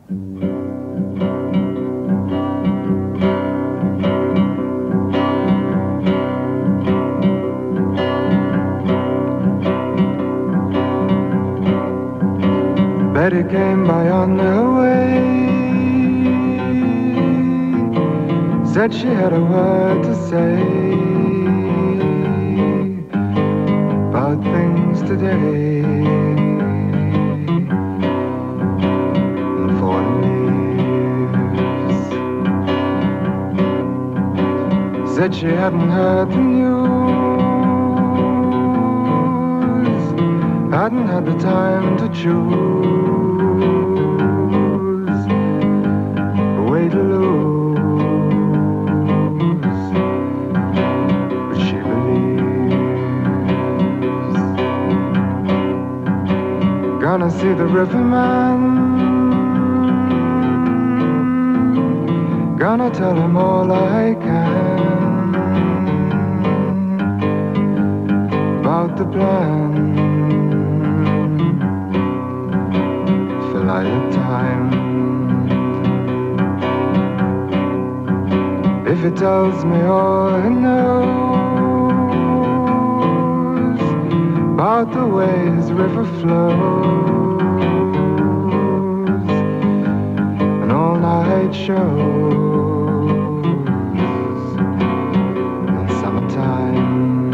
Betty came by on her way, said she had a word to say about things today. And fallen leaves. Said she hadn't heard the news, hadn't had the time to choose a way to lose, but she believes. Gonna see the riverman, gonna tell him all I can about the plan. Time. If he tells me all he knows about the way his river flows, an all-night shows in summertime.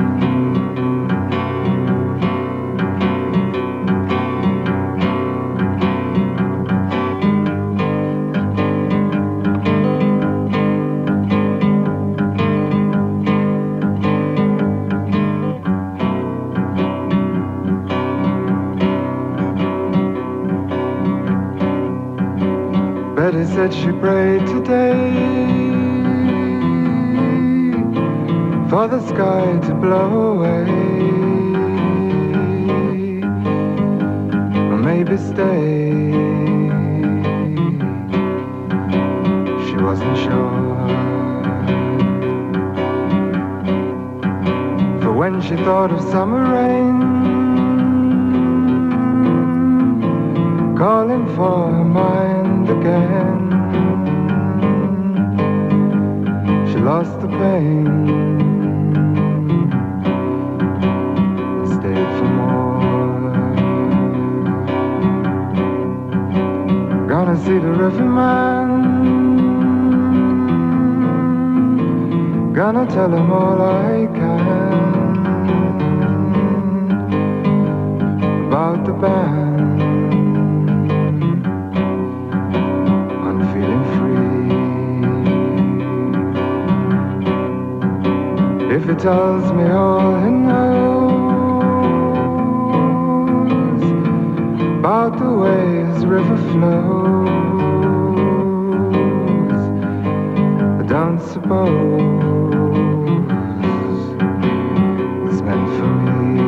Betty said she prayed today for the sky to blow away, or maybe stay. She wasn't sure, for when she thought of summer rain calling for her mind again, she lost the pain and stayed for more. Gonna see the riverman, gonna tell him all I can about the band. If he tells me all he knows about the way his river flows, I don't suppose it's meant for me.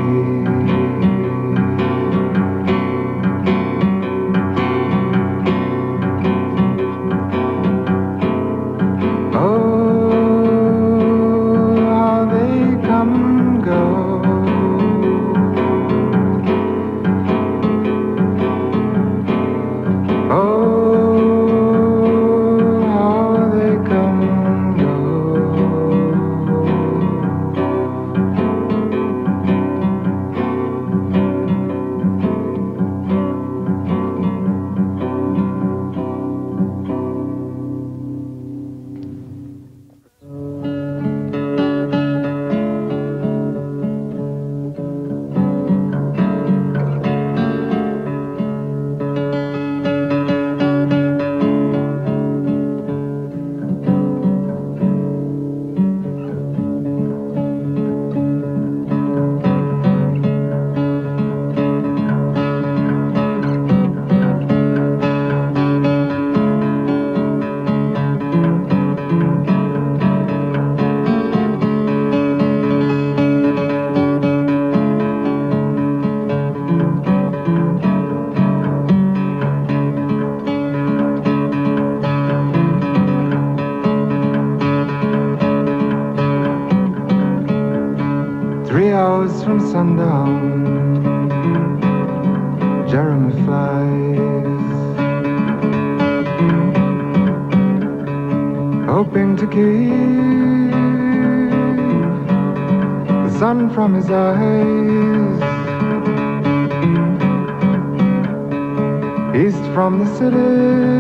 From sundown, Jeremy flies. hoping to keep the sun from his eyes. East from the city,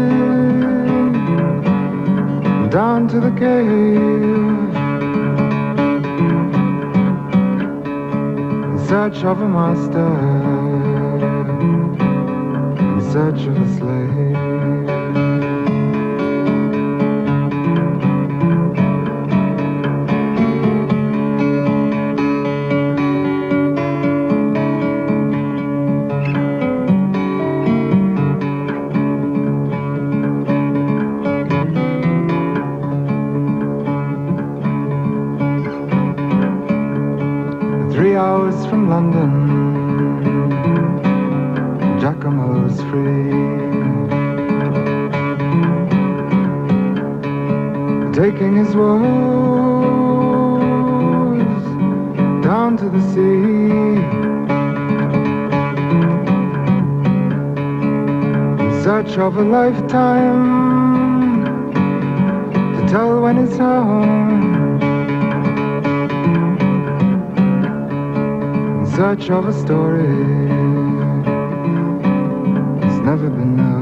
down to the cave, in search of a master, in search of a slave. 3 hours from London, Giacomo's free, taking his woes down to the sea, in search of a lifetime to tell when it's home. Search of a story that's never been known.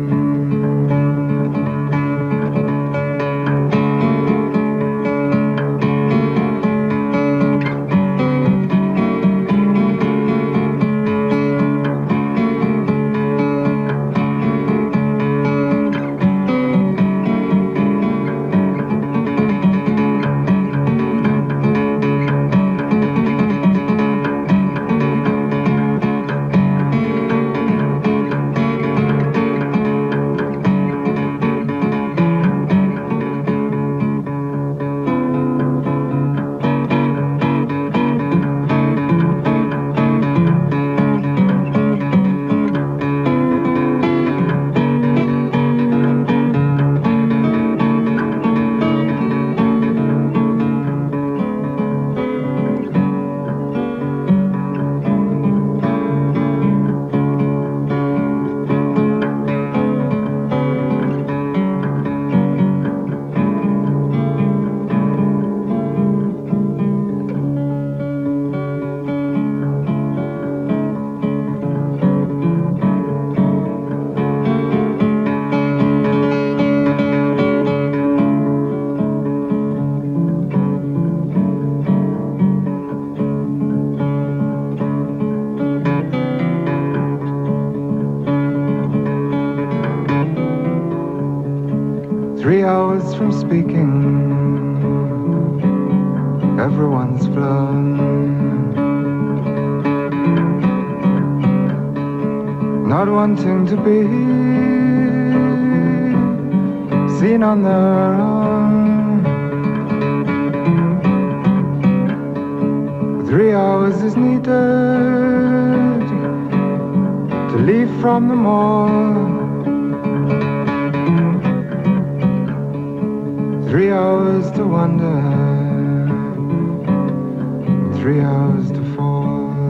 3 hours from speaking, everyone's flown. Not wanting to be seen on their own. 3 hours is needed to leave from the mall. 3 hours to wonder, 3 hours to fall.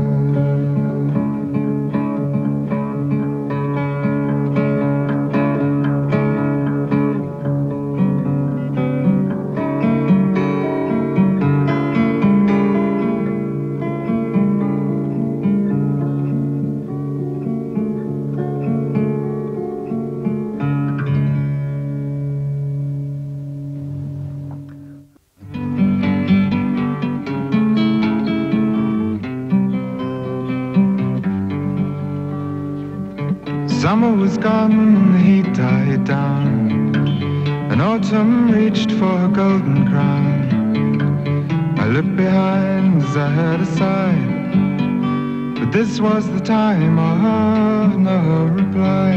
Summer was gone, the heat died down, and autumn reached for her golden crown. I looked behind as I heard a sigh, but this was the time of no reply.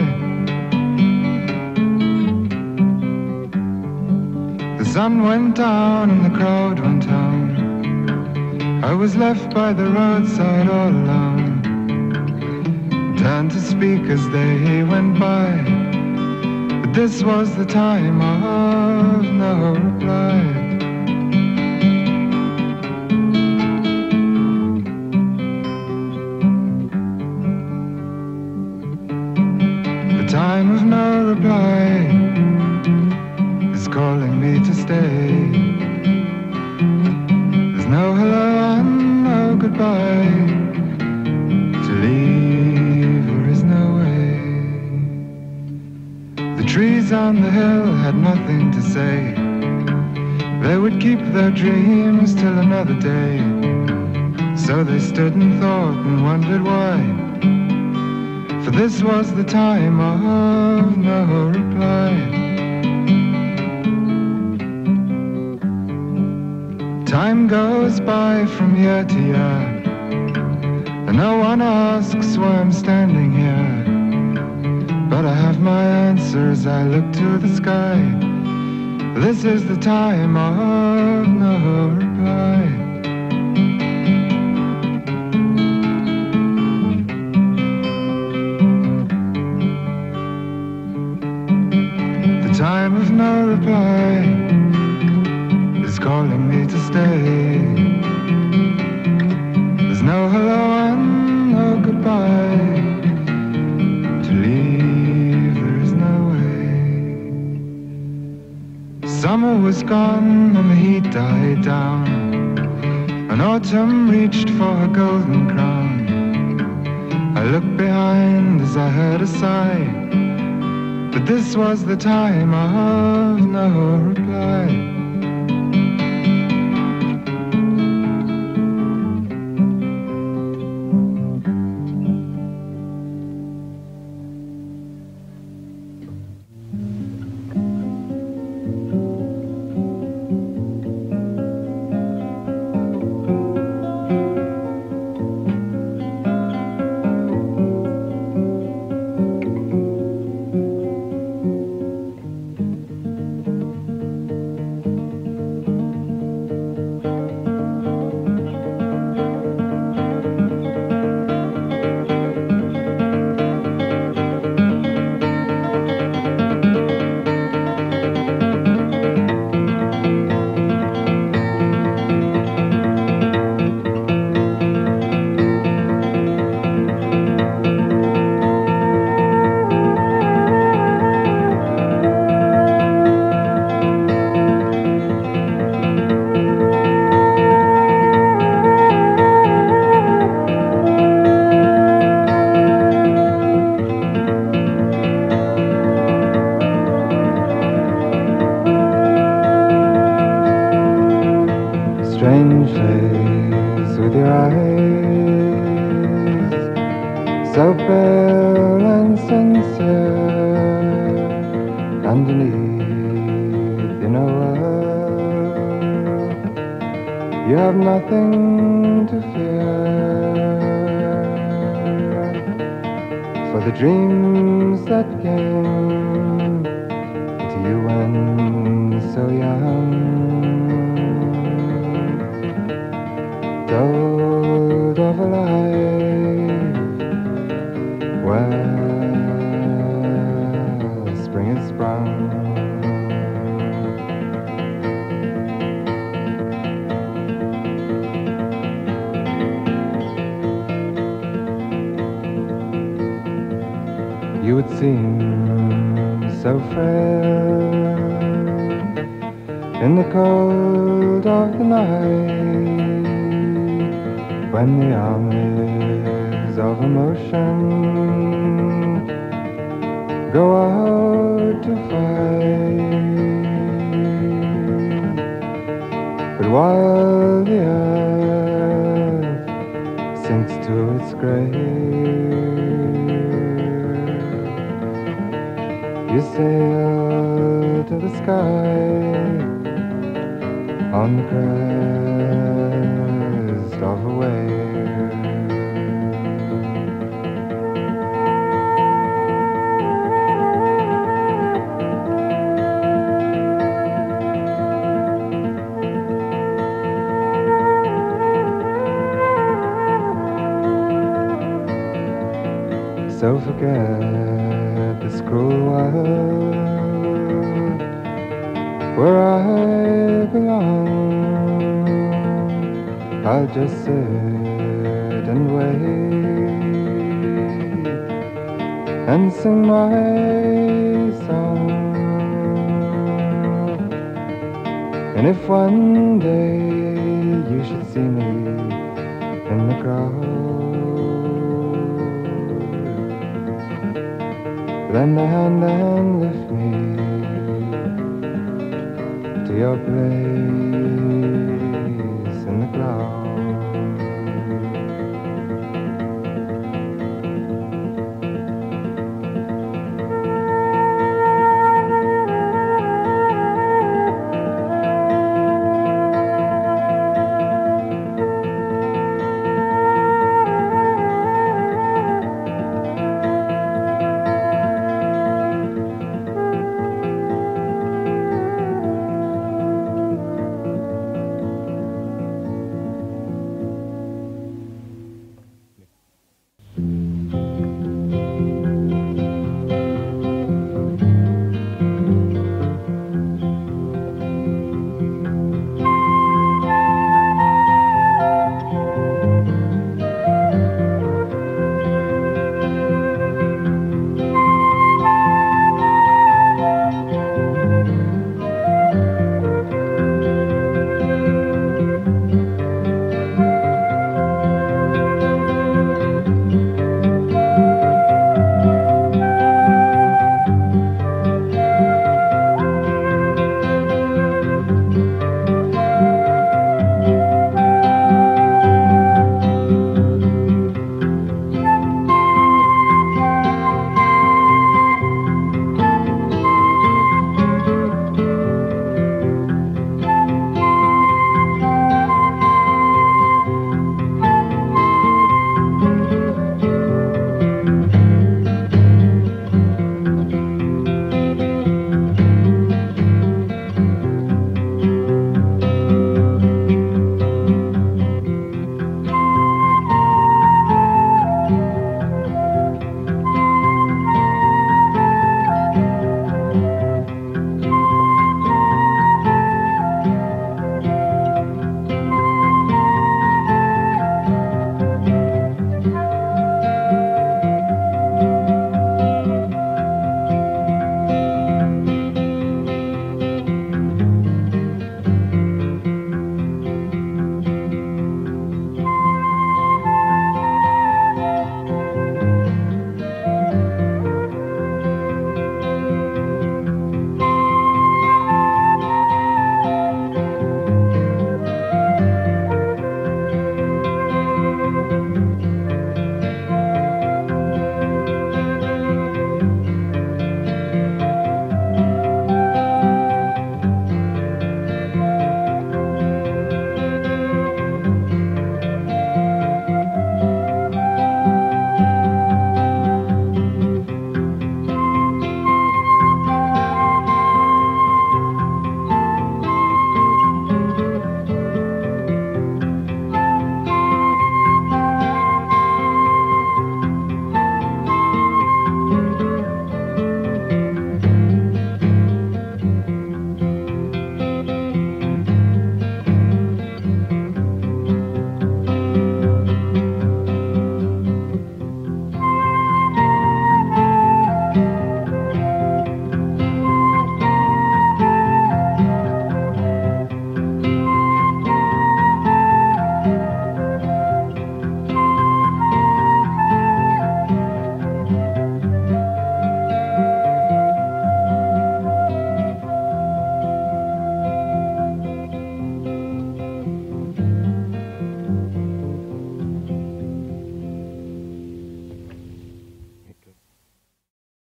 The sun went down and the crowd went home. I was left by the roadside all alone. Turned to speak as they went by, but this was the time of no reply. The time of no reply is calling me to stay. There's no hello and no goodbye. To leave there is no way. The trees on the hill had nothing to say. They would keep their dreams till another day. So they stood and thought and wondered why. For this was the time of no reply. Time goes by from year to year, and no one asks why I'm standing here. But I have my answer as I look to the sky. This is the time of no reply. The time of no reply is calling me to stay. There's no hello and no goodbye. To leave there is no way. Summer was gone and the heat died down, and autumn reached for her golden crown. I looked behind as I heard a sigh, but this was the time of no reply. Strange face with your eyes, so pale and sincere. Underneath, you know you have nothing to fear. For the dreams that came to you when so young, told of a life where spring is sprung. You would seem so frail in the cold of the night, when the armies of emotion go out to fight. But while the earth sinks to its grave, you sail to the sky on the crest of a wave. So forget this cruel world where I belong. I'll just sit and wait and sing my song. And if one day you should see me in the crowd, lend a hand and lift me to your place in the cloud.